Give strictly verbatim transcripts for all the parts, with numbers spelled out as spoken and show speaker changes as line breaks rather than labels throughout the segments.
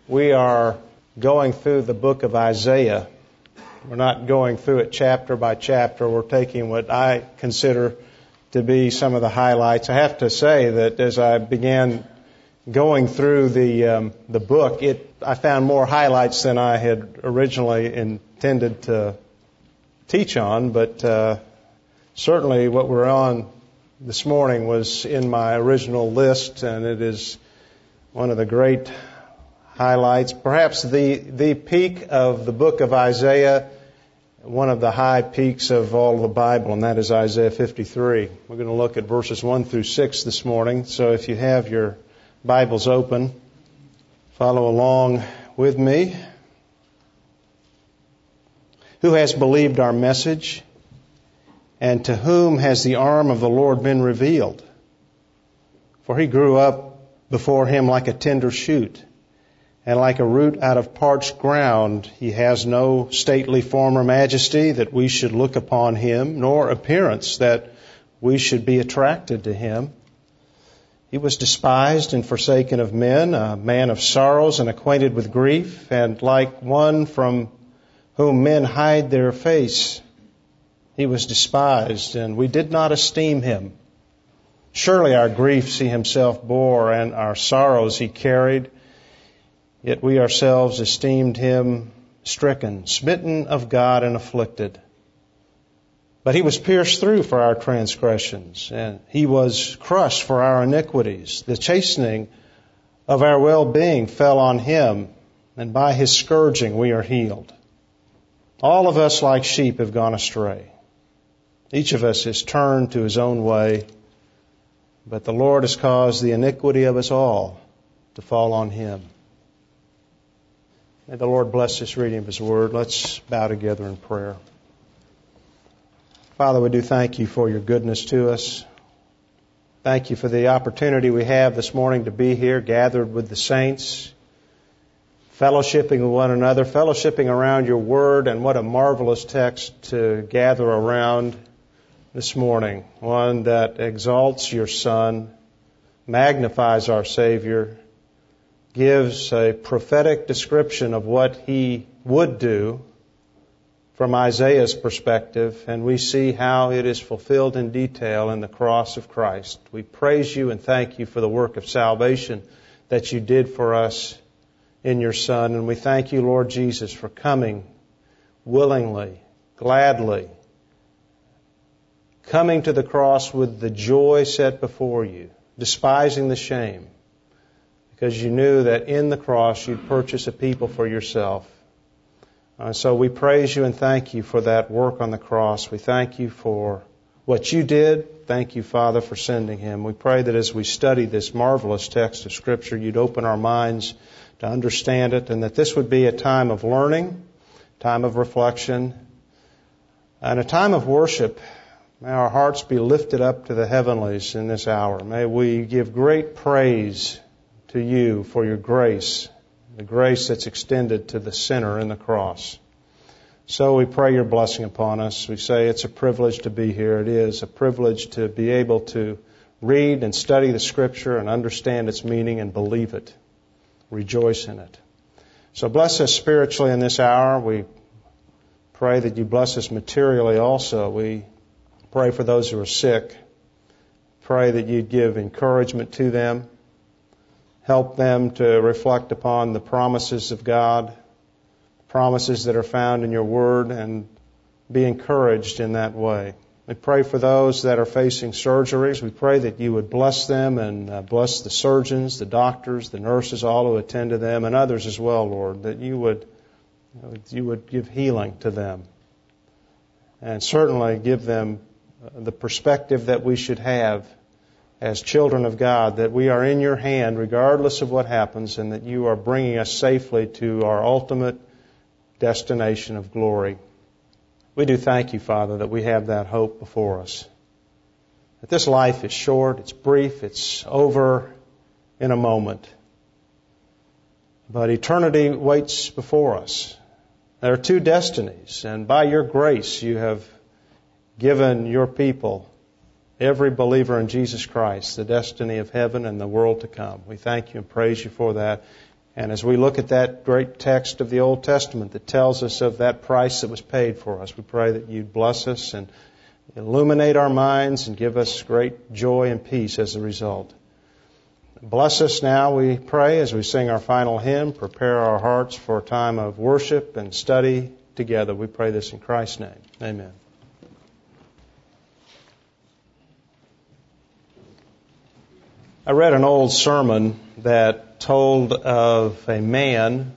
We are going through the book of Isaiah. We're not going through it chapter by chapter. We're taking what I consider to be some of the highlights. I have to say that as I began going through the um, the book, it I found more highlights than I had originally intended to teach on, but uh, certainly what we're on this morning was in my original list, and it is one of the great highlights, perhaps the, the peak of the book of Isaiah, one of the high peaks of all the Bible, and that is Isaiah fifty-three. We're going to look at verses one through six this morning, so if you have your Bibles open, follow along with me. Who has believed our message, and to whom has the arm of the Lord been revealed? For he grew up before him like a tender shoot, and like a root out of parched ground. He has no stately form or majesty that we should look upon him, nor appearance that we should be attracted to him. He was despised and forsaken of men, a man of sorrows and acquainted with grief, and like one from whom men hide their face. He was despised, and we did not esteem him. Surely our griefs he himself bore, and our sorrows he carried. Yet we ourselves esteemed him stricken, smitten of God, and afflicted. But he was pierced through for our transgressions, and he was crushed for our iniquities. The chastening of our well-being fell on him, and by his scourging we are healed. All of us like sheep have gone astray. Each of us has turned to his own way, but the Lord has caused the iniquity of us all to fall on him. May the Lord bless this reading of his word. Let's bow together in prayer. Father, we do thank you for your goodness to us. Thank you for the opportunity we have this morning to be here, gathered with the saints, fellowshipping with one another, fellowshipping around your word, and what a marvelous text to gather around this morning. One that exalts your Son, magnifies our Savior, gives a prophetic description of what he would do from Isaiah's perspective, and we see how it is fulfilled in detail in the cross of Christ. We praise you and thank you for the work of salvation that you did for us in your Son, and we thank you, Lord Jesus, for coming willingly, gladly, coming to the cross with the joy set before you, despising the shame, because you knew that in the cross you'd purchase a people for yourself. Uh, so we praise you and thank you for that work on the cross. We thank you for what you did. Thank you, Father, for sending him. We pray that as we study this marvelous text of Scripture, you'd open our minds to understand it, and that this would be a time of learning, time of reflection, and a time of worship. May our hearts be lifted up to the heavenlies in this hour. May we give great praise to you for your grace, the grace that's extended to the sinner in the cross. So we pray your blessing upon us. We say it's a privilege to be here. It is a privilege to be able to read and study the Scripture and understand its meaning and believe it. Rejoice in it. So bless us spiritually in this hour. We pray that you bless us materially also. We pray for those who are sick. Pray that you'd give encouragement to them. Help them to reflect upon the promises of God, promises that are found in your word, and be encouraged in that way. We pray for those that are facing surgeries. We pray that you would bless them and uh, bless the surgeons, the doctors, the nurses, all who attend to them, and others as well, Lord, that you would, you would give healing to them. And certainly give them the perspective that we should have as children of God, that we are in your hand regardless of what happens, and that you are bringing us safely to our ultimate destination of glory. We do thank you, Father, that we have that hope before us. That this life is short, it's brief, it's over in a moment. But eternity waits before us. There are two destinies, and by your grace you have given your people, every believer in Jesus Christ, the destiny of heaven and the world to come. We thank you and praise you for that. And as we look at that great text of the Old Testament that tells us of that price that was paid for us, we pray that you'd bless us and illuminate our minds and give us great joy and peace as a result. Bless us now, we pray, as we sing our final hymn. Prepare our hearts for a time of worship and study together. We pray this in Christ's name. Amen. I read an old sermon that told of a man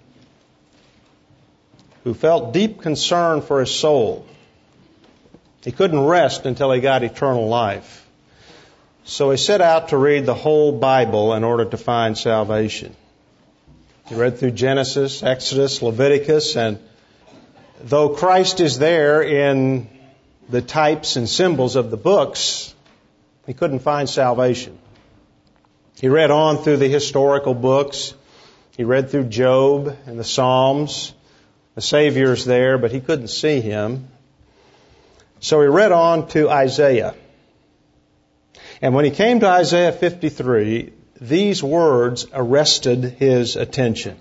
who felt deep concern for his soul. He couldn't rest until he got eternal life. So he set out to read the whole Bible in order to find salvation. He read through Genesis, Exodus, Leviticus, and though Christ is there in the types and symbols of the books, he couldn't find salvation. He read on through the historical books. He read through Job and the Psalms. The Savior's there, but he couldn't see Him. So he read on to Isaiah. And when he came to Isaiah fifty-three, these words arrested his attention.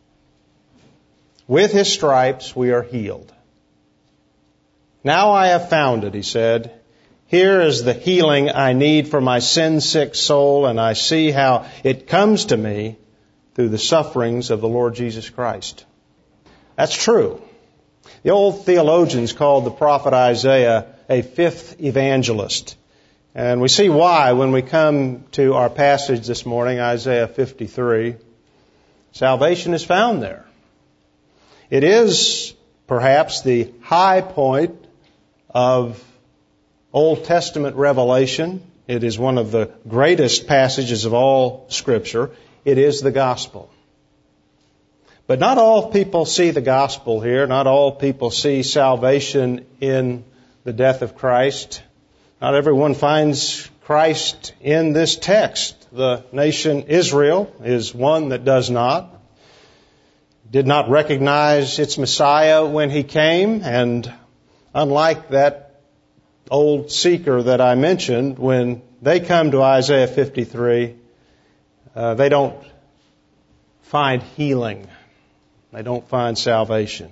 With His stripes we are healed. Now I have found it, he said. Here is the healing I need for my sin-sick soul, and I see how it comes to me through the sufferings of the Lord Jesus Christ. That's true. The old theologians called the prophet Isaiah a fifth evangelist. And we see why when we come to our passage this morning, Isaiah fifty-three. Salvation is found there. It is perhaps the high point of Old Testament revelation. It is one of the greatest passages of all Scripture. It is the gospel. But not all people see the gospel here. Not all people see salvation in the death of Christ. Not everyone finds Christ in this text. The nation Israel is one that does not. Did not recognize its Messiah when He came, and unlike that old seeker that I mentioned, when they come to Isaiah fifty-three, uh, they don't find healing. They don't find salvation.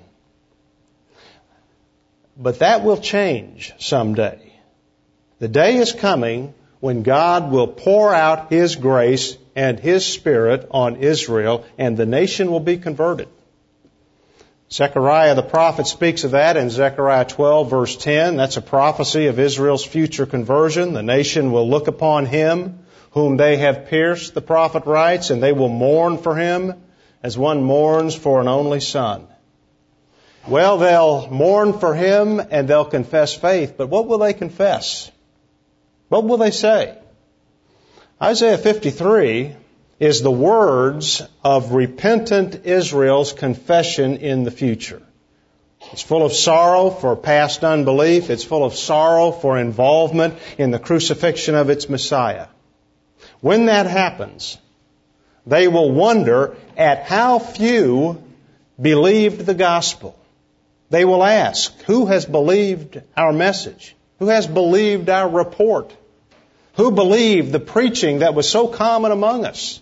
But that will change someday. The day is coming when God will pour out His grace and His Spirit on Israel, and the nation will be converted. Zechariah the prophet speaks of that in Zechariah twelve, verse ten. That's a prophecy of Israel's future conversion. The nation will look upon Him whom they have pierced, the prophet writes, and they will mourn for Him as one mourns for an only son. Well, they'll mourn for Him and they'll confess faith, but what will they confess? What will they say? Isaiah fifty-three is the words of repentant Israel's confession in the future. It's full of sorrow for past unbelief. It's full of sorrow for involvement in the crucifixion of its Messiah. When that happens, they will wonder at how few believed the gospel. They will ask, who has believed our message? Who has believed our report? Who believed the preaching that was so common among us?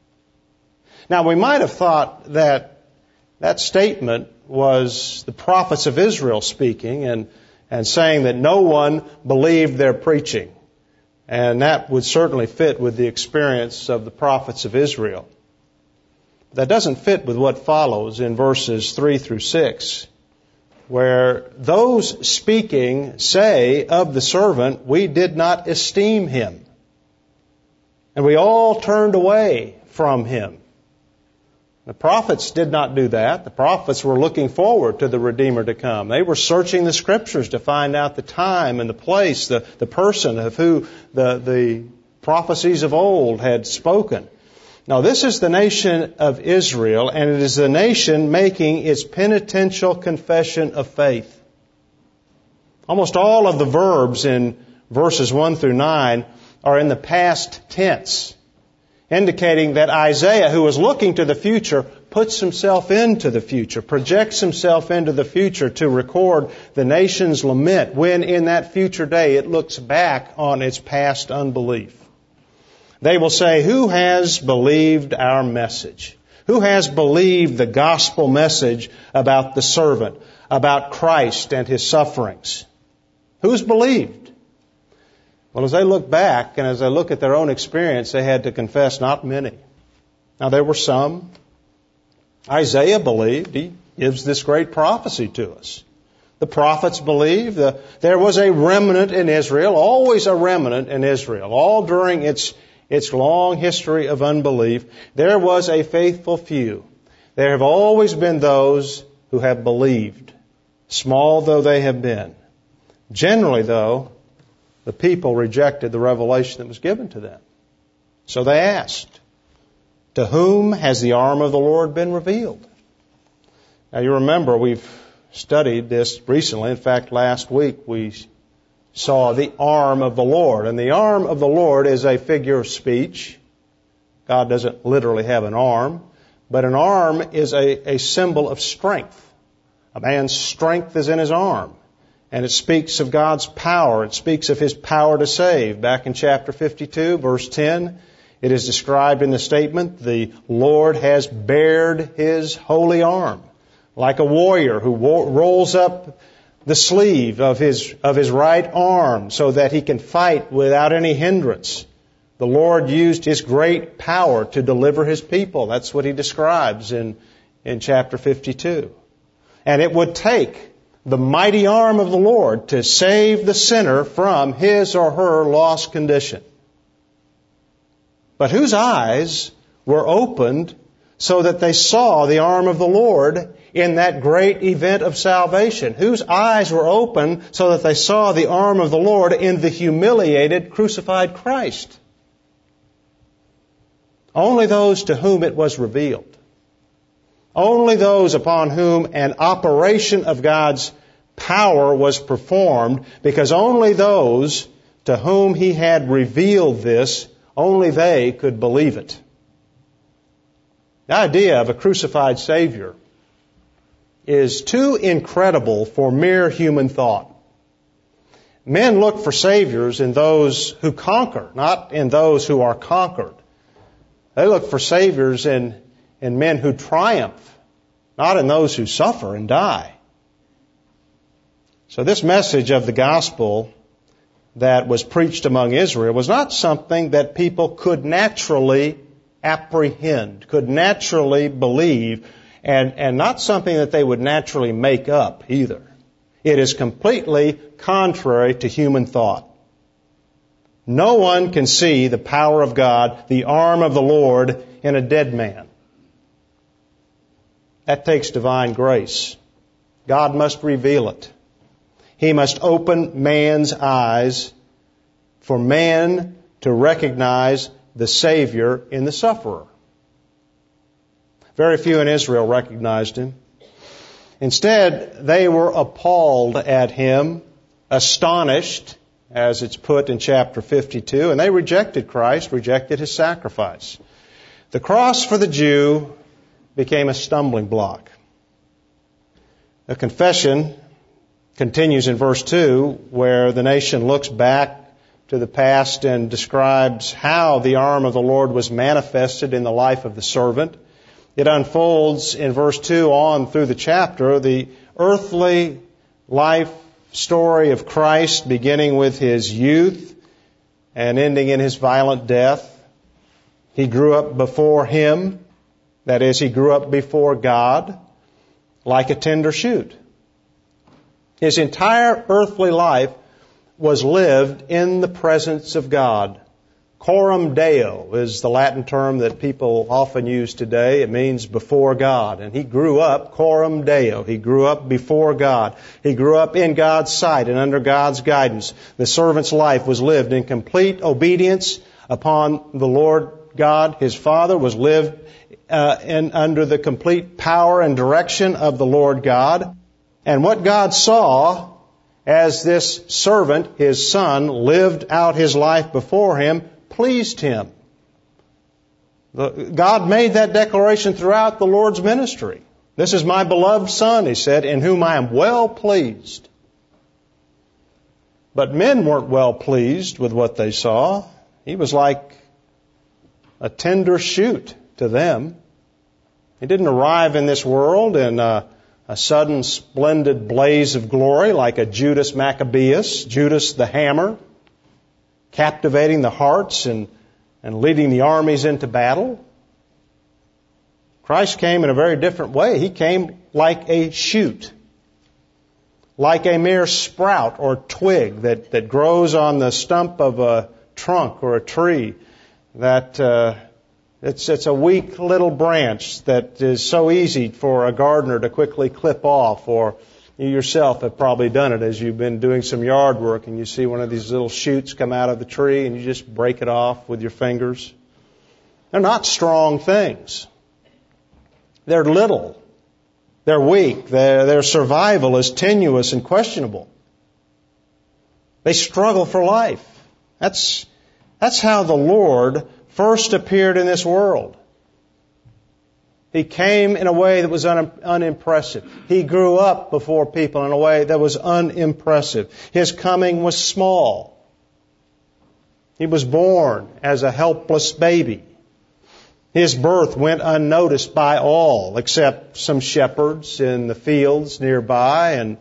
Now, we might have thought that that statement was the prophets of Israel speaking and, and saying that no one believed their preaching. And that would certainly fit with the experience of the prophets of Israel. That doesn't fit with what follows in verses three through six, where those speaking say of the servant, we did not esteem him, and we all turned away from him. The prophets did not do that. The prophets were looking forward to the Redeemer to come. They were searching the Scriptures to find out the time and the place, the, the person of who the, the prophecies of old had spoken. Now, this is the nation of Israel, and it is the nation making its penitential confession of faith. Almost all of the verbs in verses one through nine are in the past tense, indicating that Isaiah, who is looking to the future, puts himself into the future, projects himself into the future to record the nation's lament when in that future day it looks back on its past unbelief. They will say, who has believed our message? Who has believed the gospel message about the servant, about Christ and His sufferings? Who's believed? Well, as they look back and as they look at their own experience, they had to confess not many. Now, there were some. Isaiah believed. He gives this great prophecy to us. The prophets believed. The, there was a remnant in Israel, always a remnant in Israel, all during its its long history of unbelief. There was a faithful few. There have always been those who have believed, small though they have been. Generally, though, the people rejected the revelation that was given to them. So they asked, "To whom has the arm of the Lord been revealed?" Now, you remember we've studied this recently. In fact, last week we saw the arm of the Lord. And the arm of the Lord is a figure of speech. God doesn't literally have an arm, but an arm is a, a symbol of strength. A man's strength is in his arm. And it speaks of God's power. It speaks of His power to save. Back in chapter fifty-two, verse ten, it is described in the statement, "The Lord has bared His holy arm," like a warrior who wo- rolls up the sleeve of his of his right arm so that he can fight without any hindrance. The Lord used His great power to deliver His people. That's what He describes in, in chapter fifty-two. And it would take the mighty arm of the Lord to save the sinner from his or her lost condition. But whose eyes were opened so that they saw the arm of the Lord in that great event of salvation? Whose eyes were open so that they saw the arm of the Lord in the humiliated, crucified Christ? Only those to whom it was revealed. Only those upon whom an operation of God's power was performed, because only those to whom He had revealed this, only they could believe it. The idea of a crucified Savior is too incredible for mere human thought. Men look for saviors in those who conquer, not in those who are conquered. They look for saviors in, in men who triumph, not in those who suffer and die. So this message of the gospel that was preached among Israel was not something that people could naturally apprehend, could naturally believe, and, and not something that they would naturally make up either. It is completely contrary to human thought. No one can see the power of God, the arm of the Lord, in a dead man. That takes divine grace. God must reveal it. He must open man's eyes for man to recognize the Savior in the sufferer. Very few in Israel recognized Him. Instead, they were appalled at Him, astonished, as it's put in chapter fifty-two, and they rejected Christ, rejected His sacrifice. The cross for the Jew became a stumbling block. The confession continues in verse two, where the nation looks back to the past and describes how the arm of the Lord was manifested in the life of the servant. It unfolds in verse two on through the chapter, the earthly life story of Christ, beginning with His youth and ending in His violent death. He grew up before Him, that is, He grew up before God, like a tender shoot. His entire earthly life was lived in the presence of God. Coram Deo is the Latin term that people often use today. It means before God. And he grew up coram Deo. He grew up before God. He grew up in God's sight and under God's guidance. The servant's life was lived in complete obedience upon the Lord God. His Father was lived uh, in, under the complete power and direction of the Lord God. And what God saw as this servant, His Son, lived out His life before Him, pleased Him. God made that declaration throughout the Lord's ministry. This is my beloved Son, He said, in whom I am well pleased. But men weren't well pleased with what they saw. He was like a tender shoot to them. He didn't arrive in this world in a, a sudden splendid blaze of glory like a Judas Maccabeus, Judas the Hammer, captivating the hearts and, and leading the armies into battle. Christ came in a very different way. He came like a shoot, like a mere sprout or twig that, that grows on the stump of a trunk or a tree. That uh, it's it's a weak little branch that is so easy for a gardener to quickly clip off, or you yourself have probably done it as you've been doing some yard work and you see one of these little shoots come out of the tree and you just break it off with your fingers. They're not strong things. They're little. They're weak. Their, their survival is tenuous and questionable. They struggle for life. That's, that's how the Lord first appeared in this world. He came in a way that was un, unimpressive. He grew up before people in a way that was unimpressive. His coming was small. He was born as a helpless baby. His birth went unnoticed by all, except some shepherds in the fields nearby and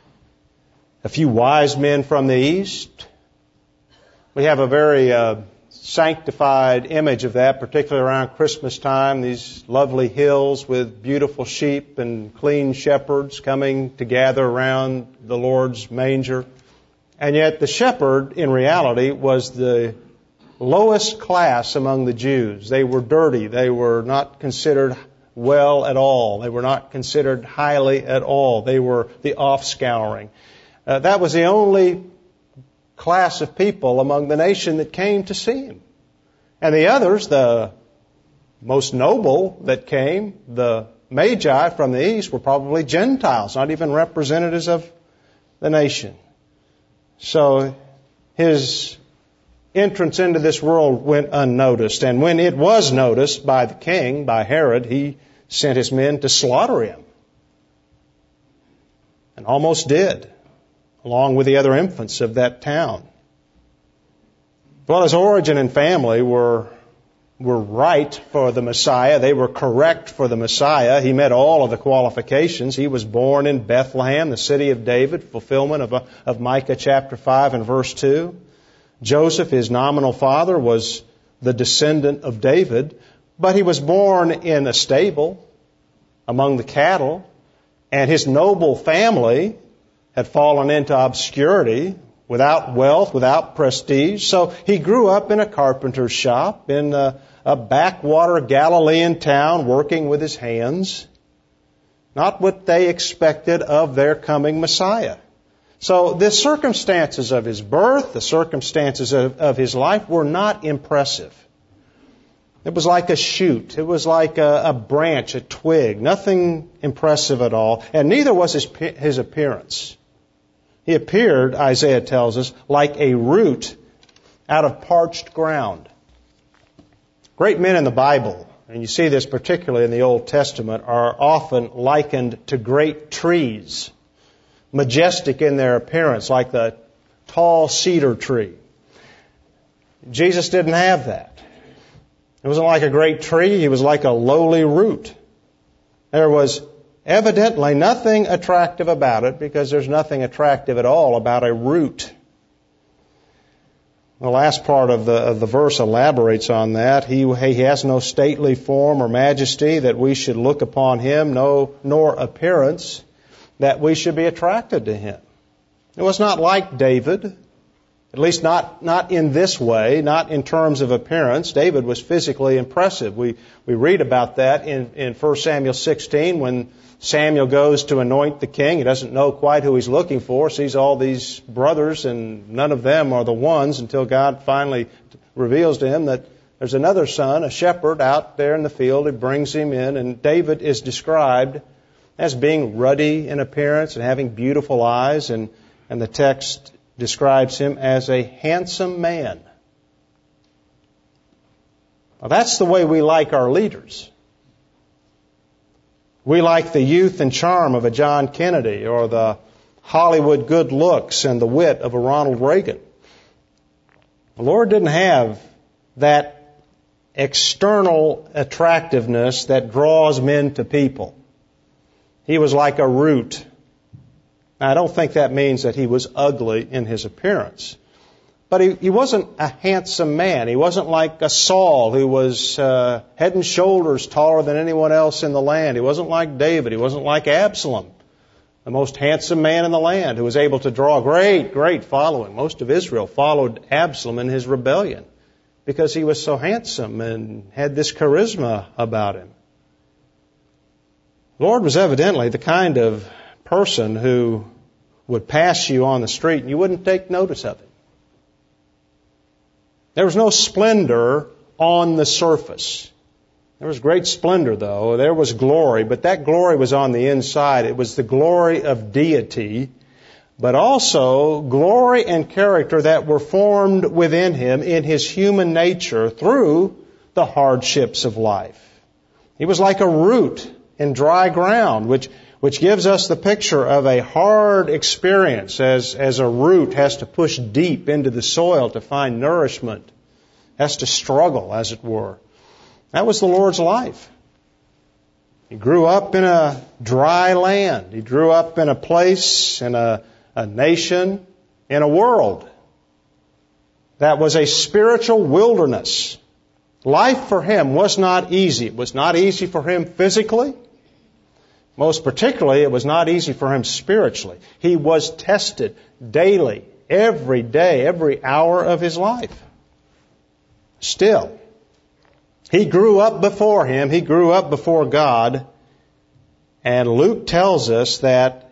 a few wise men from the east. We have a very uh, sanctified image of that, particularly around Christmas time, these lovely hills with beautiful sheep and clean shepherds coming to gather around the Lord's manger. And yet the shepherd, in reality, was the lowest class among the Jews. They were dirty. They were not considered well at all. They were not considered highly at all. They were the offscouring. Uh, that was the only class of people among the nation that came to see him. And the others, the most noble that came, the Magi from the east, were probably Gentiles, not even representatives of the nation. So his entrance into this world went unnoticed. And when it was noticed by the king, by Herod, he sent his men to slaughter him. And almost did, along with the other infants of that town. Well, his origin and family were were right for the Messiah. They were correct for the Messiah. He met all of the qualifications. He was born in Bethlehem, the city of David, fulfillment of, of Micah chapter five and verse two. Joseph, his nominal father, was the descendant of David, but he was born in a stable among the cattle, and his noble family had fallen into obscurity, without wealth, without prestige. So he grew up in a carpenter's shop in a, a backwater Galilean town, working with his hands. Not what they expected of their coming Messiah. So the circumstances of his birth, the circumstances of, of his life were not impressive. It was like a shoot. It was like a, a branch, a twig. Nothing impressive at all. And neither was his, his appearance. He appeared, Isaiah tells us, like a root out of parched ground. Great men in the Bible, and you see this particularly in the Old Testament, are often likened to great trees, majestic in their appearance, like the tall cedar tree. Jesus didn't have that. It wasn't like a great tree. He was like a lowly root. There was evidently nothing attractive about it, because there's nothing attractive at all about a root. The last part of the, of the verse elaborates on that. He, he has no stately form or majesty that we should look upon him, no, nor appearance that we should be attracted to him. It was not like David, at least not, not in this way, not in terms of appearance. David was physically impressive. We, we read about that in, in First Samuel sixteen when Samuel goes to anoint the king. He doesn't know quite who he's looking for, sees all these brothers, and none of them are the ones until God finally reveals to him that there's another son, a shepherd, out there in the field. He brings him in, and David is described as being ruddy in appearance and having beautiful eyes, and, and the text describes him as a handsome man. Now, that's the way we like our leaders. We like the youth and charm of a John Kennedy, or the Hollywood good looks and the wit of a Ronald Reagan. The Lord didn't have that external attractiveness that draws men to people. He was like a root. Now, I don't think that means that he was ugly in his appearance. But he, he wasn't a handsome man. He wasn't like a Saul who was uh, head and shoulders taller than anyone else in the land. He wasn't like David. He wasn't like Absalom, the most handsome man in the land who was able to draw a great, great following. Most of Israel followed Absalom in his rebellion because he was so handsome and had this charisma about him. The Lord was evidently the kind of person who would pass you on the street and you wouldn't take notice of it. There was no splendor on the surface. There was great splendor, though. There was glory, but that glory was on the inside. It was the glory of deity, but also glory and character that were formed within him in his human nature through the hardships of life. He was like a root in dry ground, which which gives us the picture of a hard experience as, as a root has to push deep into the soil to find nourishment, has to struggle, as it were. That was the Lord's life. He grew up in a dry land. He grew up in a place, in a, a nation, in a world that was a spiritual wilderness. Life for him was not easy. It was not easy for him physically. Most particularly, it was not easy for him spiritually. He was tested daily, every day, every hour of his life. Still, he grew up before him. He grew up before God. And Luke tells us that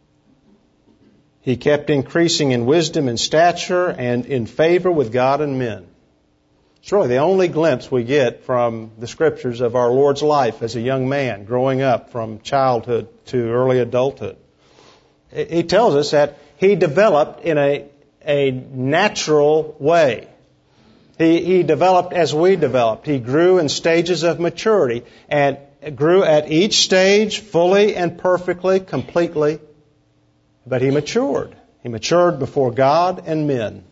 he kept increasing in wisdom and stature and in favor with God and men. It's really the only glimpse we get from the Scriptures of our Lord's life as a young man, growing up from childhood to early adulthood. He tells us that he developed in a, a natural way. He, he developed as we developed. He grew in stages of maturity and grew at each stage fully and perfectly, completely. But he matured. He matured before God and men.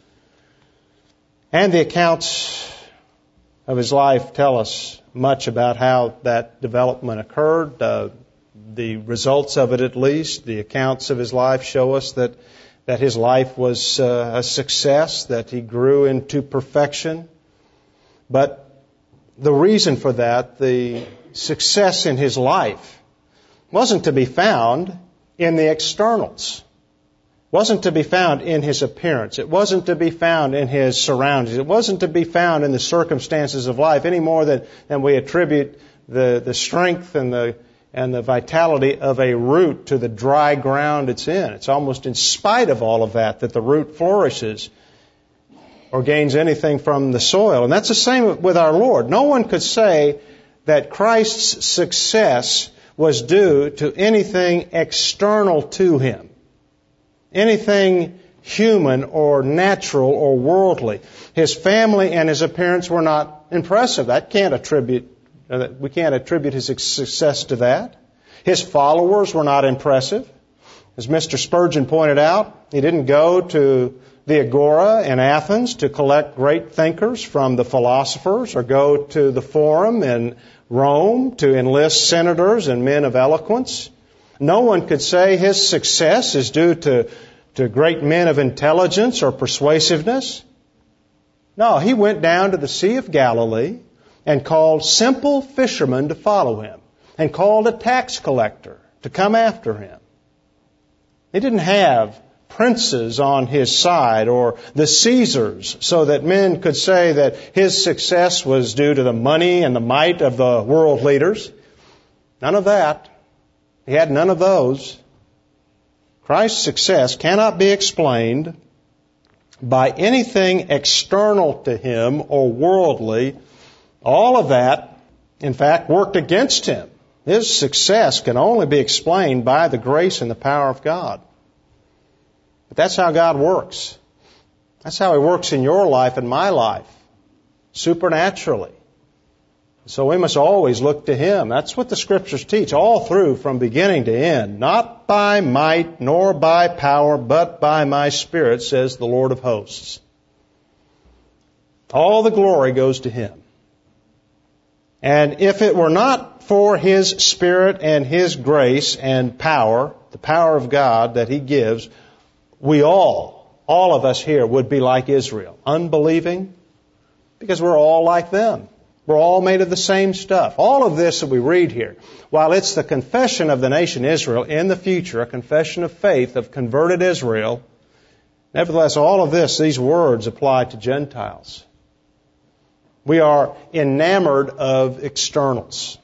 And the accounts of his life tell us much about how that development occurred. Uh, the results of it, at least, the accounts of his life show us that, that his life was uh, a success, that he grew into perfection. But the reason for that, the success in his life, wasn't to be found in the externals. Wasn't to be found in his appearance. It wasn't to be found in his surroundings. It wasn't to be found in the circumstances of life any more than, than we attribute the, the strength and the, and the vitality of a root to the dry ground it's in. It's almost in spite of all of that that the root flourishes or gains anything from the soil. And that's the same with our Lord. No one could say that Christ's success was due to anything external to him. Anything human or natural or worldly. His family and his appearance were not impressive. That can't attribute, we can't attribute his success to that. His followers were not impressive. As Mister Spurgeon pointed out, he didn't go to the Agora in Athens to collect great thinkers from the philosophers or go to the Forum in Rome to enlist senators and men of eloquence. No one could say his success is due to, to great men of intelligence or persuasiveness. No, he went down to the Sea of Galilee and called simple fishermen to follow him and called a tax collector to come after him. He didn't have princes on his side or the Caesars so that men could say that his success was due to the money and the might of the world leaders. None of that. He had none of those. Christ's success cannot be explained by anything external to him or worldly. All of that, in fact, worked against him. His success can only be explained by the grace and the power of God. But that's how God works. That's how He works in your life and my life, supernaturally. So we must always look to Him. That's what the Scriptures teach all through from beginning to end. Not by might nor by power, but by my Spirit, says the Lord of hosts. All the glory goes to Him. And if it were not for His Spirit and His grace and power, the power of God that He gives, we all, all of us here would be like Israel, unbelieving, because we're all like them. We're all made of the same stuff. All of this that we read here, while it's the confession of the nation Israel in the future, a confession of faith of converted Israel, nevertheless, all of this, these words apply to Gentiles. We are enamored of externals.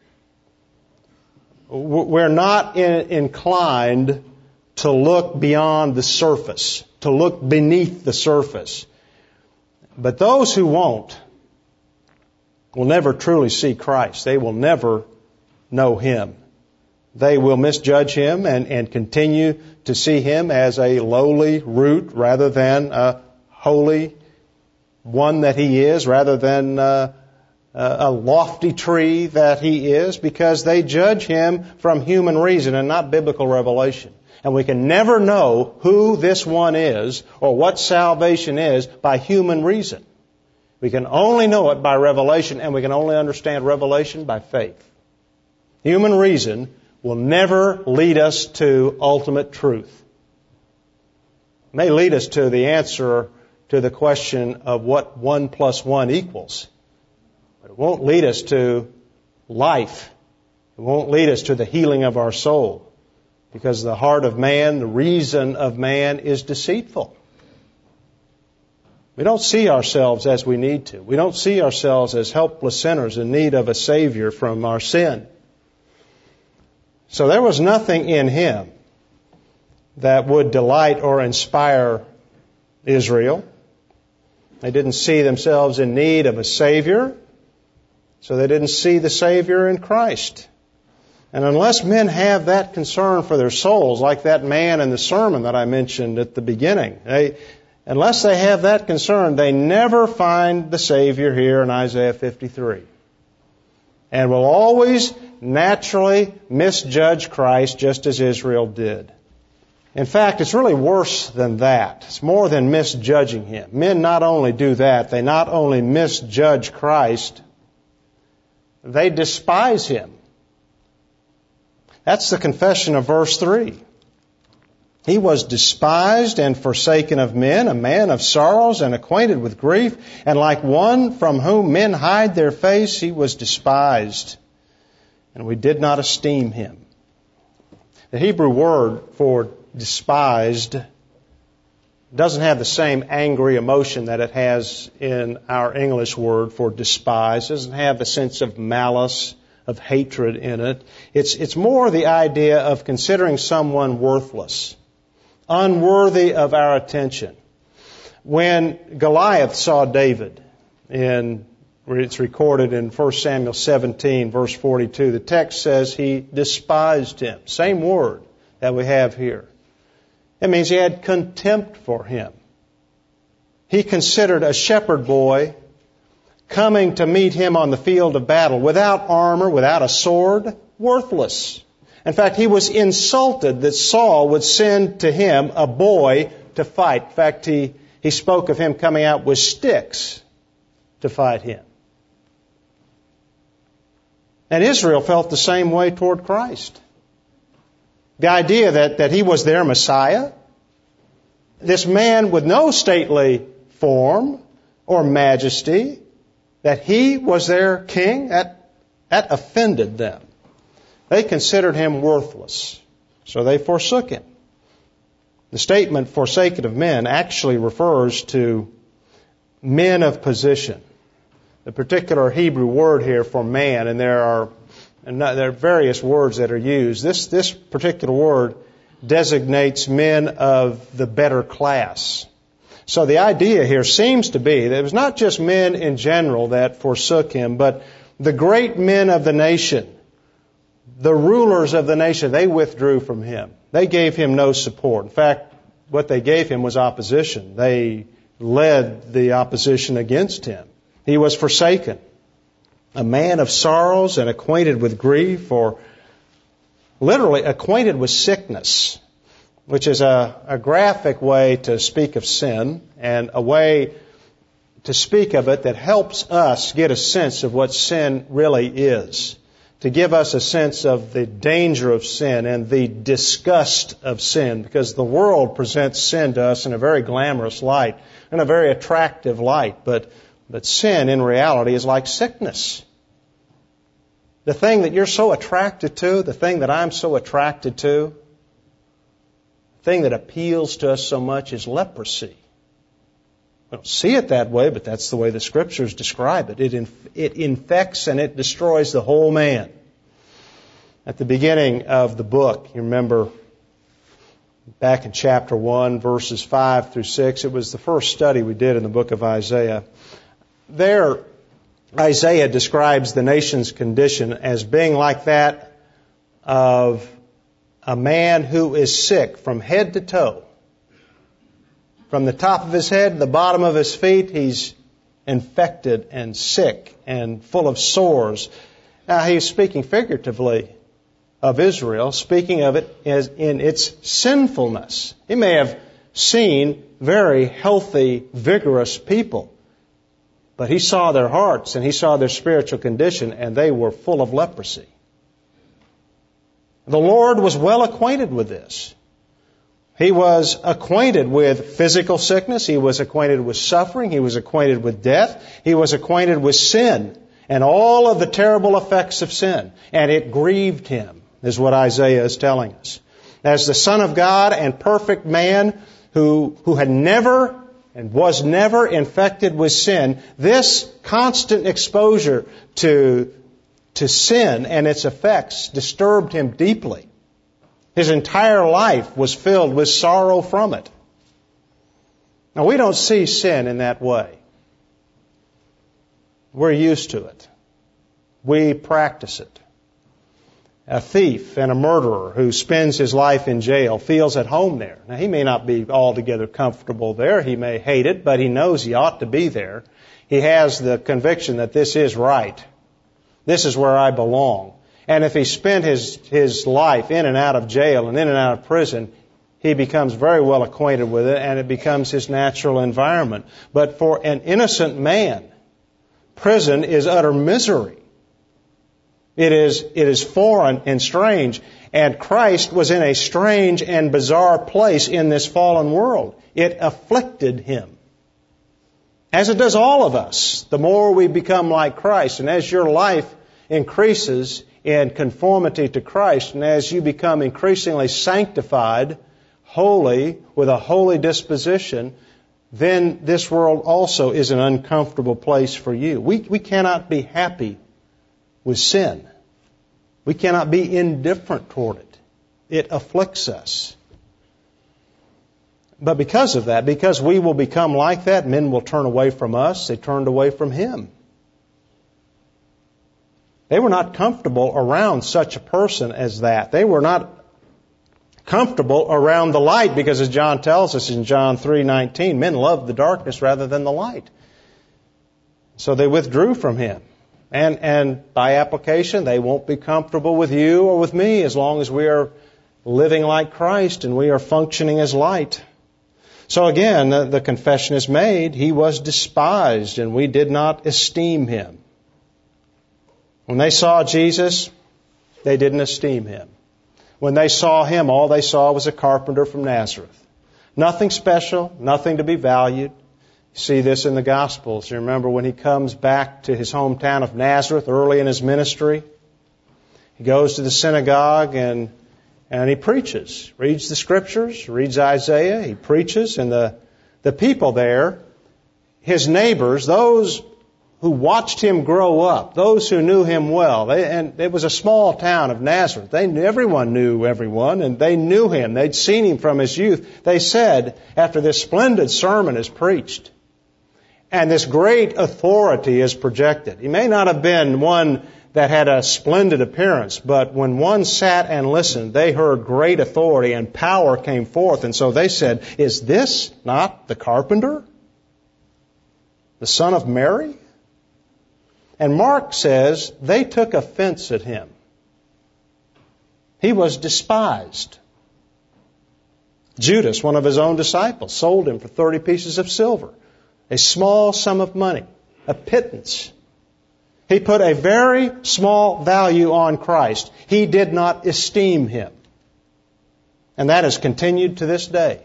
We're not in, inclined to look beyond the surface, to look beneath the surface. But those who won't will never truly see Christ. They will never know Him. They will misjudge Him and, and continue to see Him as a lowly root rather than a holy one that He is, rather than uh, a lofty tree that He is, because they judge Him from human reason and not biblical revelation. And we can never know who this one is or what salvation is by human reason. We can only know it by revelation, and we can only understand revelation by faith. Human reason will never lead us to ultimate truth. It may lead us to the answer to the question of what one plus one equals. But it won't lead us to life. It won't lead us to the healing of our soul. Because the heart of man, the reason of man, is deceitful. We don't see ourselves as we need to. We don't see ourselves as helpless sinners in need of a Savior from our sin. So there was nothing in Him that would delight or inspire Israel. They didn't see themselves in need of a Savior, so they didn't see the Savior in Christ. And unless men have that concern for their souls, like that man in the sermon that I mentioned at the beginning, they, unless they have that concern, they never find the Savior here in Isaiah fifty-three. And will always naturally misjudge Christ just as Israel did. In fact, it's really worse than that. It's more than misjudging Him. Men not only do that, they not only misjudge Christ, they despise Him. That's the confession of verse three. He was despised and forsaken of men, a man of sorrows and acquainted with grief, and like one from whom men hide their face, He was despised, and we did not esteem Him. The Hebrew word for despised doesn't have the same angry emotion that it has in our English word for despise. It doesn't have the sense of malice, of hatred in it. It's, it's more the idea of considering someone worthless, unworthy of our attention. When Goliath saw David, in, it's recorded in First Samuel seventeen, verse forty-two, the text says he despised him. Same word that we have here. It means he had contempt for him. He considered a shepherd boy coming to meet him on the field of battle without armor, without a sword, worthless. In fact, he was insulted that Saul would send to him a boy to fight. In fact, he, he spoke of him coming out with sticks to fight him. And Israel felt the same way toward Christ. The idea that, that He was their Messiah, this man with no stately form or majesty, that He was their king, that, that offended them. They considered Him worthless, so they forsook Him. The statement forsaken of men actually refers to men of position. The particular Hebrew word here for man, and there are and there are various words that are used. This, this particular word designates men of the better class. So the idea here seems to be that it was not just men in general that forsook Him, but the great men of the nation, the rulers of the nation, they withdrew from Him. They gave Him no support. In fact, what they gave Him was opposition. They led the opposition against Him. He was forsaken. A man of sorrows and acquainted with grief, or literally acquainted with sickness, which is a, a graphic way to speak of sin and a way to speak of it that helps us get a sense of what sin really is, to give us a sense of the danger of sin and the disgust of sin, because the world presents sin to us in a very glamorous light, in a very attractive light, but, but sin in reality is like sickness. The thing that you're so attracted to, the thing that I'm so attracted to, the thing that appeals to us so much is leprosy. We don't see it that way, but that's the way the Scriptures describe it. It, inf- it infects and it destroys the whole man. At the beginning of the book, you remember back in chapter one, verses five through six, it was the first study we did in the book of Isaiah. There, Isaiah describes the nation's condition as being like that of a man who is sick from head to toe. From the top of his head to the bottom of his feet, he's infected and sick and full of sores. Now, he's speaking figuratively of Israel, speaking of it as in its sinfulness. He may have seen very healthy, vigorous people, but he saw their hearts and he saw their spiritual condition, and they were full of leprosy. The Lord was well acquainted with this. He was acquainted with physical sickness. He was acquainted with suffering. He was acquainted with death. He was acquainted with sin and all of the terrible effects of sin. And it grieved him, is what Isaiah is telling us. As the Son of God and perfect man who, who had never and was never infected with sin, this constant exposure to, to sin and its effects disturbed him deeply. His entire life was filled with sorrow from it. Now, we don't see sin in that way. We're used to it. We practice it. A thief and a murderer who spends his life in jail feels at home there. Now, he may not be altogether comfortable there. He may hate it, but he knows he ought to be there. He has the conviction that this is right. This is where I belong. And if he spent his, his life in and out of jail and in and out of prison, he becomes very well acquainted with it, and it becomes his natural environment. But for an innocent man, prison is utter misery. It is, it is foreign and strange. And Christ was in a strange and bizarre place in this fallen world. It afflicted him. As it does all of us, the more we become like Christ. And as your life increases in conformity to Christ, and as you become increasingly sanctified, holy, with a holy disposition, then this world also is an uncomfortable place for you. We, we cannot be happy with sin. We cannot be indifferent toward it. It afflicts us. But because of that, because we will become like that, men will turn away from us. They turned away from Him. They were not comfortable around such a person as that. They were not comfortable around the light, because as John tells us in John three nineteen, men love the darkness rather than the light. So they withdrew from Him. And, and by application, they won't be comfortable with you or with me as long as we are living like Christ and we are functioning as light. So again, the, the confession is made. He was despised and we did not esteem Him. When they saw Jesus, they didn't esteem Him. When they saw Him, all they saw was a carpenter from Nazareth. Nothing special, nothing to be valued. You see this in the Gospels. You remember when He comes back to His hometown of Nazareth early in His ministry. He goes to the synagogue and, and He preaches. Reads the Scriptures, reads Isaiah, He preaches. And the, the people there, His neighbors, those who watched Him grow up, those who knew Him well. They, and it was a small town of Nazareth. They, everyone knew everyone, and they knew Him. They'd seen Him from His youth. They said, after this splendid sermon is preached, and this great authority is projected. He may not have been one that had a splendid appearance, but when one sat and listened, they heard great authority and power came forth. And so they said, is this not the carpenter? The son of Mary? And Mark says they took offense at Him. He was despised. Judas, one of His own disciples, sold Him for thirty pieces of silver. a small sum of money, a pittance. He put a very small value on Christ. He did not esteem Him. And that has continued to this day.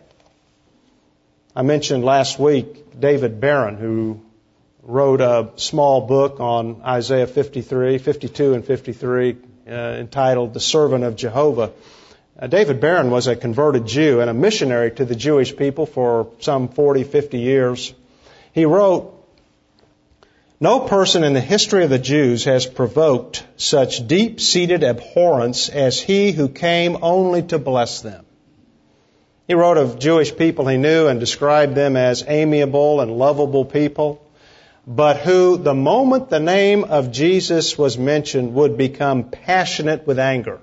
I mentioned last week David Barron, who wrote a small book on Isaiah fifty-three, fifty-two and fifty-three, uh, entitled The Servant of Jehovah. Uh, David Barron was a converted Jew and a missionary to the Jewish people for some forty, fifty years. He wrote, "No person in the history of the Jews has provoked such deep-seated abhorrence as he who came only to bless them." He wrote of Jewish people he knew and described them as amiable and lovable people, but who, the moment the name of Jesus was mentioned, would become passionate with anger.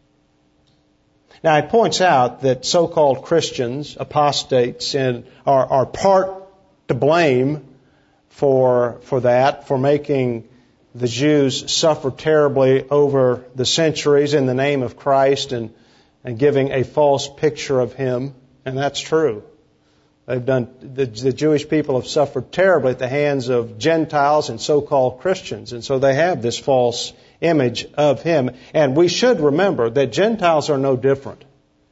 Now, he points out that so-called Christians, apostates, and are, are part to blame for, for that, for making the Jews suffer terribly over the centuries in the name of Christ and, and giving a false picture of Him. And that's true. They've done, the, the Jewish people have suffered terribly at the hands of Gentiles and so-called Christians. And so they have this false image of Him. And we should remember that Gentiles are no different.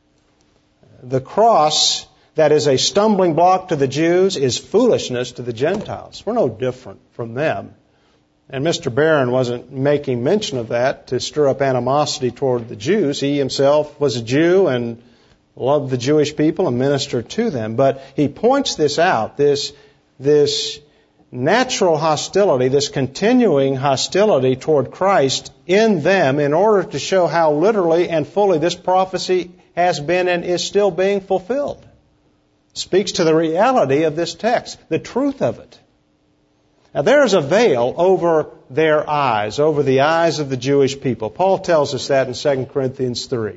The cross that is a stumbling block to the Jews is foolishness to the Gentiles. We're no different from them. And Mister Barron wasn't making mention of that to stir up animosity toward the Jews. He himself was a Jew and loved the Jewish people and ministered to them. But he points this out, this, this natural hostility, this continuing hostility toward Christ in them, in order to show how literally and fully this prophecy has been and is still being fulfilled. Speaks to the reality of this text, the truth of it. Now, there's a veil over their eyes, over the eyes of the Jewish people. Paul tells us that in Second Corinthians three.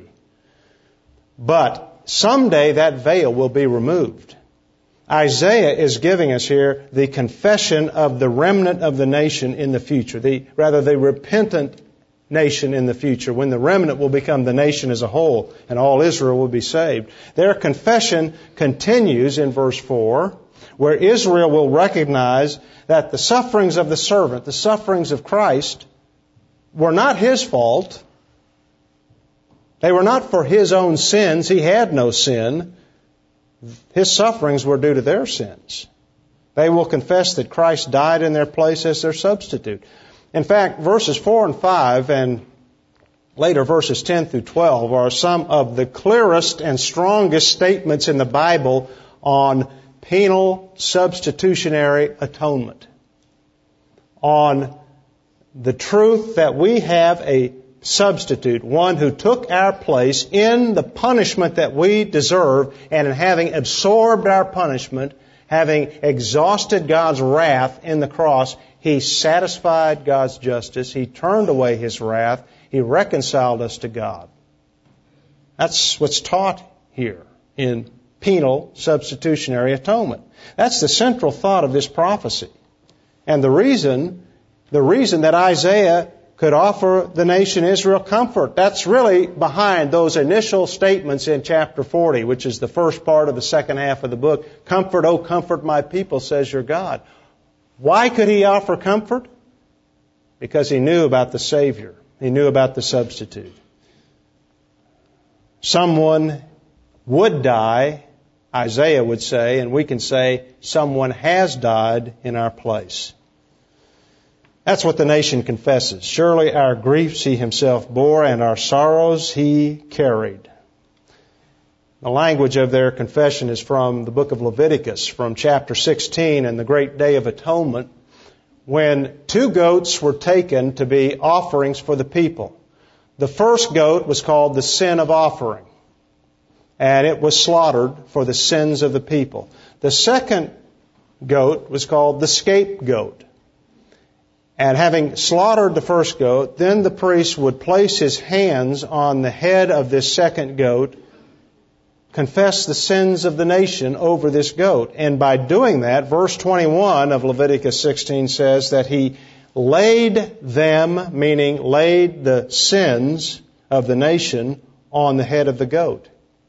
But someday that veil will be removed. Isaiah is giving us here the confession of the remnant of the nation in the future, the rather the repentant nation in the future, when the remnant will become the nation as a whole and all Israel will be saved. Their confession continues in verse four, where Israel will recognize that the sufferings of the servant, the sufferings of Christ, were not His fault. They were not for His own sins. He had no sin. His sufferings were due to their sins. They will confess that Christ died in their place as their substitute. In fact, verses four and five and later verses ten through twelve are some of the clearest and strongest statements in the Bible on penal substitutionary atonement. On the truth that we have a substitute, one who took our place in the punishment that we deserve, and in having absorbed our punishment, having exhausted God's wrath in the cross, He satisfied God's justice. He turned away His wrath. He reconciled us to God. That's what's taught here in penal substitutionary atonement. That's the central thought of this prophecy. And the reason, the reason that Isaiah could offer the nation Israel comfort, that's really behind those initial statements in chapter forty, which is the first part of the second half of the book. Comfort, oh comfort my people, says your God. Why could He offer comfort? Because He knew about the Savior. He knew about the substitute. Someone would die, Isaiah would say, and we can say, someone has died in our place. That's what the nation confesses. Surely our griefs He Himself bore, and our sorrows He carried. The language of their confession is from the book of Leviticus, from chapter sixteen and the great day of atonement, when two goats were taken to be offerings for the people. The first goat was called the sin of offering, and it was slaughtered for the sins of the people. The second goat was called the scapegoat. And having slaughtered the first goat, then the priest would place his hands on the head of this second goat, confess the sins of the nation over this goat. And by doing that, verse twenty-one of Leviticus sixteen says that he laid them, meaning laid the sins of the nation, on the head of the goat.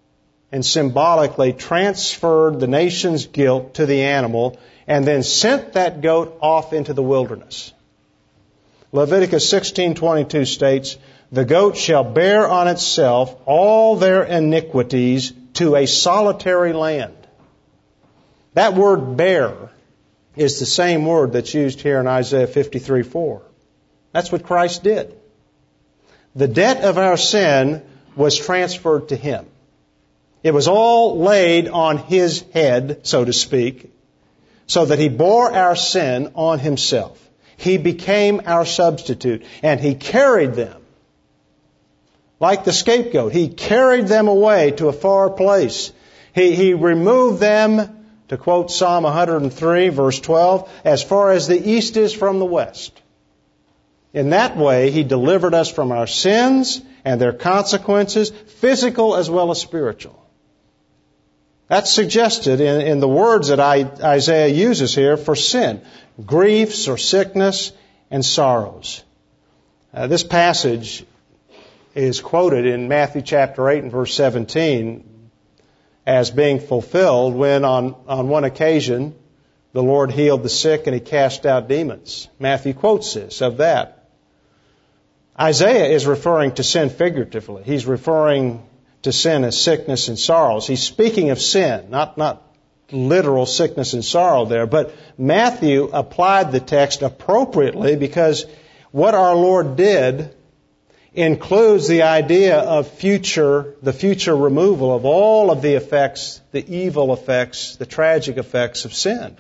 and symbolically transferred the nation's guilt to the animal and then sent that goat off into the wilderness. Leviticus sixteen twenty-two states, "The goat shall bear on itself all their iniquities to a solitary land." That word bear is the same word that's used here in Isaiah fifty-three four. That's what Christ did. The debt of our sin was transferred to Him. It was all laid on His head, so to speak, so that He bore our sin on Himself. He became our substitute, and He carried them. Like the scapegoat, He carried them away to a far place. He, he removed them, to quote Psalm one hundred three, verse twelve, as far as the east is from the west. In that way, He delivered us from our sins and their consequences, physical as well as spiritual. That's suggested in, in the words that I, Isaiah uses here for sin. Griefs or sickness and sorrows. Uh, this passage is quoted in Matthew chapter eight and verse seventeen as being fulfilled when on, on one occasion the Lord healed the sick and He cast out demons. Matthew quotes this of that. Isaiah is referring to sin figuratively. He's referring to sin as sickness and sorrows. He's speaking of sin, not, not literal sickness and sorrow there. But Matthew applied the text appropriately because what our Lord did includes the idea of future, the future removal of all of the effects, the evil effects, the tragic effects of sin.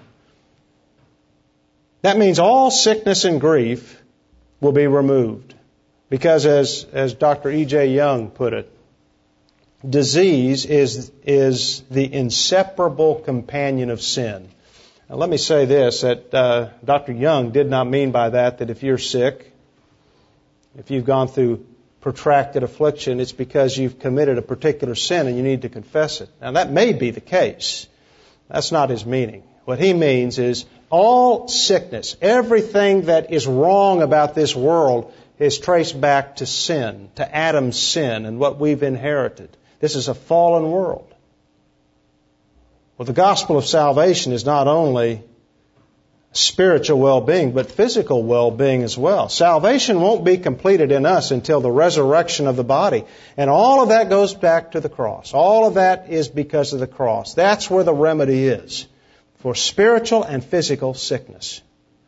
That means all sickness and grief will be removed. Because as, as Doctor E J Young put it, disease is, is the inseparable companion of sin. Now, let me say this, that uh, Doctor Young did not mean by that that if you're sick, if you've gone through protracted affliction, it's because you've committed a particular sin and you need to confess it. Now, that may be the case. That's not his meaning. What he means is all sickness, everything that is wrong about this world is traced back to sin, to Adam's sin and what we've inherited. This is a fallen world. Well, the gospel of salvation is not only spiritual well-being, but physical well-being as well. Salvation won't be completed in us until the resurrection of the body. And all of that goes back to the cross. All of that is because of the cross. That's where the remedy is for spiritual and physical sickness.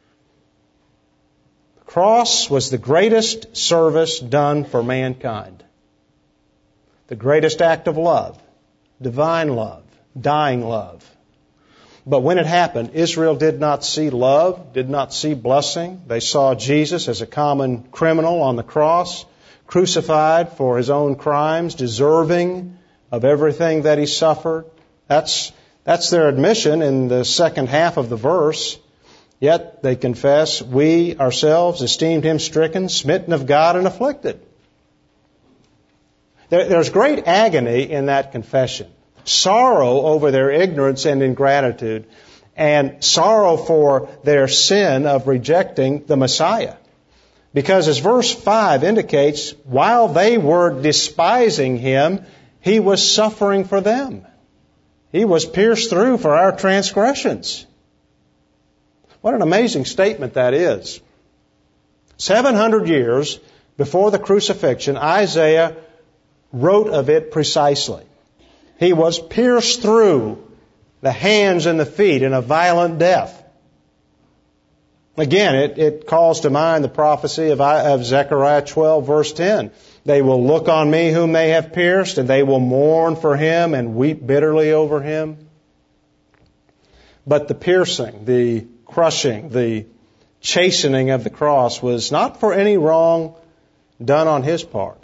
The cross was the greatest service done for mankind. The greatest act of love, divine love, dying love. But when it happened, Israel did not see love, did not see blessing. They saw Jesus as a common criminal on the cross, crucified for His own crimes, deserving of everything that He suffered. That's, that's their admission in the second half of the verse. Yet they confess, we ourselves esteemed Him stricken, smitten of God, and afflicted. There, there's great agony in that confession. Sorrow over their ignorance and ingratitude, and sorrow for their sin of rejecting the Messiah. Because as verse five indicates, while they were despising Him, He was suffering for them. He was pierced through for our transgressions. What an amazing statement that is. Seven hundred years before the crucifixion, Isaiah wrote of it precisely. He was pierced through the hands and the feet in a violent death. Again, it, it calls to mind the prophecy of, of Zechariah twelve, verse ten. They will look on me whom they have pierced, and they will mourn for Him and weep bitterly over Him. But the piercing, the crushing, the chastening of the cross was not for any wrong done on His part.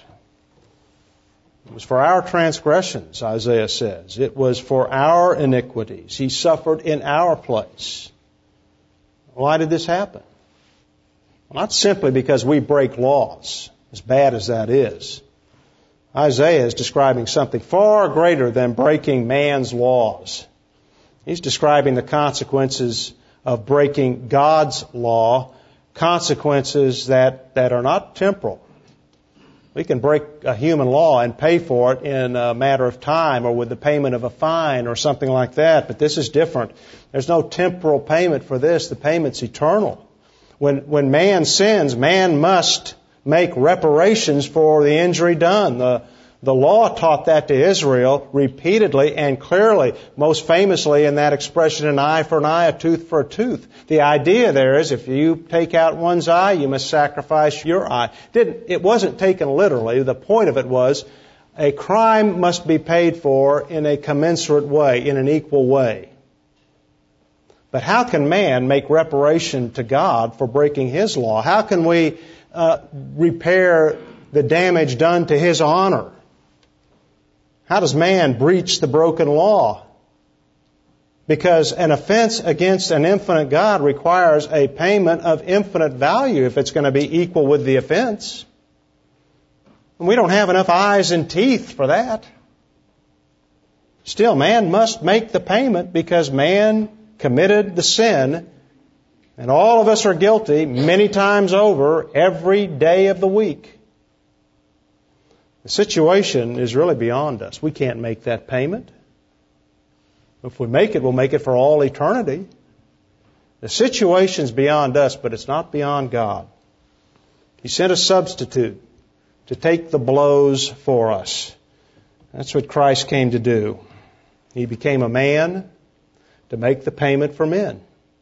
It was for our transgressions, Isaiah says. It was for our iniquities. He suffered in our place. Why did this happen? Well, not simply because we break laws, as bad as that is. Isaiah is describing something far greater than breaking man's laws. He's describing the consequences of breaking God's law, consequences that, that are not temporal, We can break a human law and pay for it in a matter of time or with the payment of a fine or something like that, but this is different. There's no temporal payment for this. The payment's eternal. When, when man sins, man must make reparations for the injury done. The, the law taught that to Israel repeatedly and clearly, most famously in that expression, an eye for an eye, a tooth for a tooth. The idea there is if you take out one's eye, you must sacrifice your eye. Didn't, it wasn't taken literally. The point of it was a crime must be paid for in a commensurate way, in an equal way. But how can man make reparation to God for breaking His law? How can we uh, repair the damage done to His honor? How does man breach the broken law? Because an offense against an infinite God requires a payment of infinite value if it's going to be equal with the offense. And we don't have enough eyes and teeth for that. Still, man must make the payment because man committed the sin, and all of us are guilty many times over every day of the week. The situation is really beyond us. We can't make that payment. If we make it, we'll make it for all eternity. The situation's beyond us, but it's not beyond God. He sent a substitute to take the blows for us. That's what Christ came to do. He became a man to make the payment for men.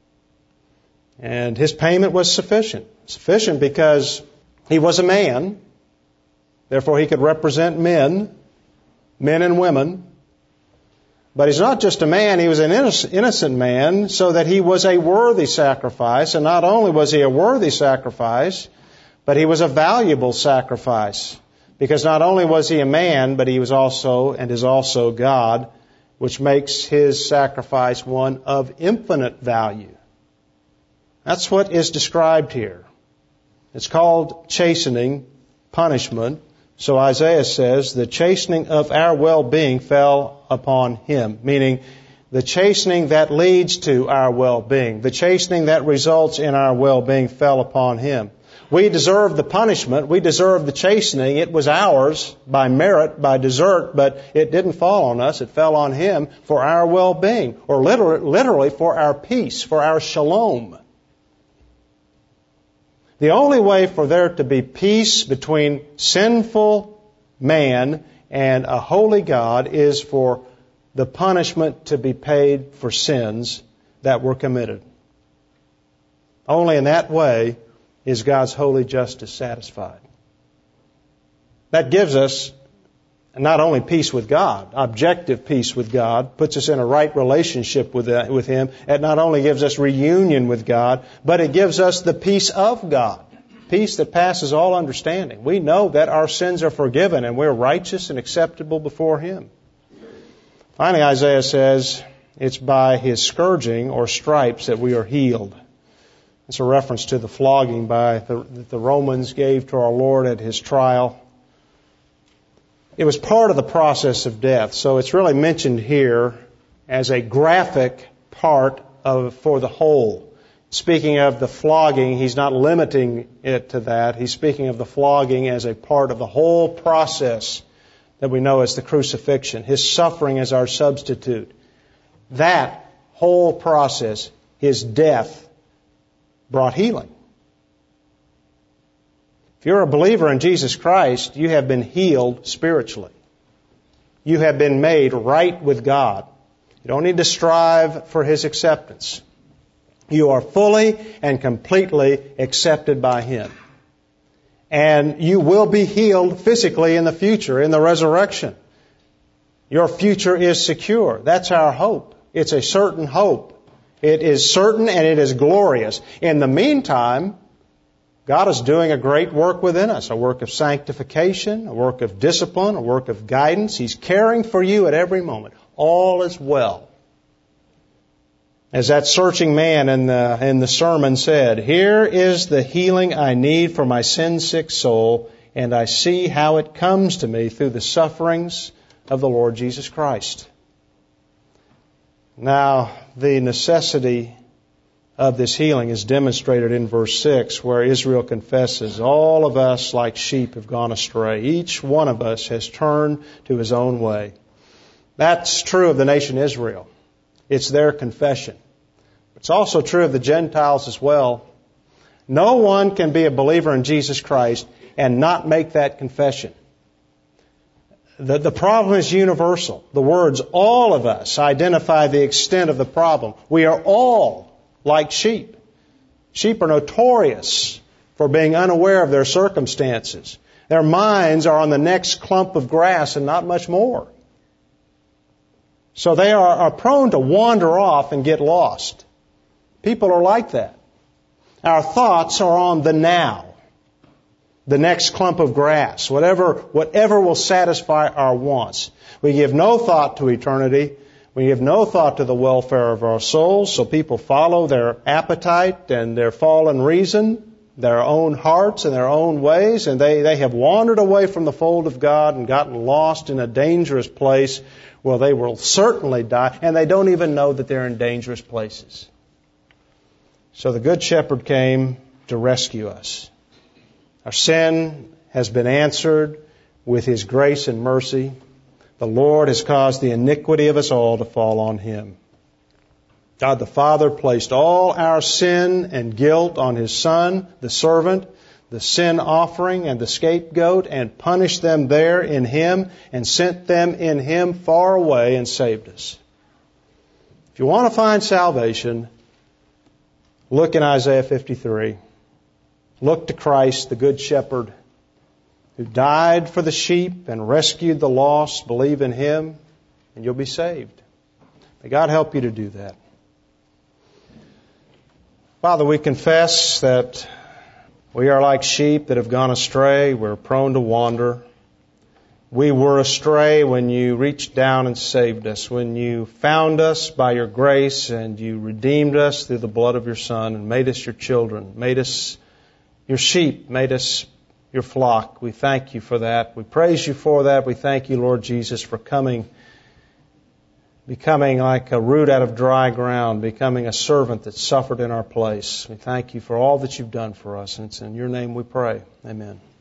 And His payment was sufficient. Sufficient because He was a man. Therefore, He could represent men, men and women. But He's not just a man, He was an innocent man, so that He was a worthy sacrifice. And not only was He a worthy sacrifice, but He was a valuable sacrifice. Because not only was He a man, but He was also and is also God, which makes His sacrifice one of infinite value. That's what is described here. It's called chastening, punishment. So Isaiah says, the chastening of our well-being fell upon Him, meaning the chastening that leads to our well-being, the chastening that results in our well-being fell upon Him. We deserve the punishment. We deserve the chastening. It was ours by merit, by desert, but it didn't fall on us. It fell on Him for our well-being, or literally, literally for our peace, for our shalom. The only way for there to be peace between sinful man and a holy God is for the punishment to be paid for sins that were committed. Only in that way is God's holy justice satisfied. That gives us not only peace with God, objective peace with God, puts us in a right relationship with, uh, with Him. It not only gives us reunion with God, but it gives us the peace of God, peace that passes all understanding. We know that our sins are forgiven and we're righteous and acceptable before Him. Finally, Isaiah says, it's by His scourging or stripes that we are healed. It's a reference to the flogging by the, that the Romans gave to our Lord at His trial. It was part of the process of death, so it's really mentioned here as a graphic part of for the whole. Speaking of the flogging, he's not limiting it to that. He's speaking of the flogging as a part of the whole process that we know as the crucifixion, His suffering as our substitute. That whole process, His death, brought healing. If you're a believer in Jesus Christ, you have been healed spiritually. You have been made right with God. You don't need to strive for His acceptance. You are fully and completely accepted by Him. And you will be healed physically in the future, in the resurrection. Your future is secure. That's our hope. It's a certain hope. It is certain and it is glorious. In the meantime, God is doing a great work within us, a work of sanctification, a work of discipline, a work of guidance. He's caring for you at every moment. All is well. As that searching man in the, in the sermon said, here is the healing I need for my sin-sick soul, and I see how it comes to me through the sufferings of the Lord Jesus Christ. Now, the necessity of this healing is demonstrated in verse six, where Israel confesses, all of us like sheep have gone astray. Each one of us has turned to his own way. That's true of the nation Israel. It's their confession. It's also true of the Gentiles as well. No one can be a believer in Jesus Christ and not make that confession. The, the problem is universal. The words all of us identify the extent of the problem. We are all like sheep. Sheep are notorious for being unaware of their circumstances. Their minds are on the next clump of grass and not much more. So they are, are prone to wander off and get lost. People are like that. Our thoughts are on the now, the next clump of grass, whatever, whatever will satisfy our wants. We give no thought to eternity. We give no thought to the welfare of our souls, so people follow their appetite and their fallen reason, their own hearts and their own ways, and they, they have wandered away from the fold of God and gotten lost in a dangerous place where they will certainly die, and they don't even know that they're in dangerous places. So the Good Shepherd came to rescue us. Our sin has been answered with His grace and mercy. The Lord has caused the iniquity of us all to fall on Him. God the Father placed all our sin and guilt on His Son, the servant, the sin offering and the scapegoat, and punished them there in Him and sent them in Him far away and saved us. If you want to find salvation, look in Isaiah fifty-three. Look to Christ, the Good Shepherd, who died for the sheep and rescued the lost. Believe in Him, and you'll be saved. May God help you to do that. Father, we confess that we are like sheep that have gone astray. We're prone to wander. We were astray when you reached down and saved us, when you found us by your grace and you redeemed us through the blood of your Son and made us your children, made us your sheep, made us your flock. We thank you for that. We praise you for that. We thank you, Lord Jesus, for coming, becoming like a root out of dry ground, becoming a servant that suffered in our place. We thank you for all that you've done for us. And it's in your name we pray. Amen.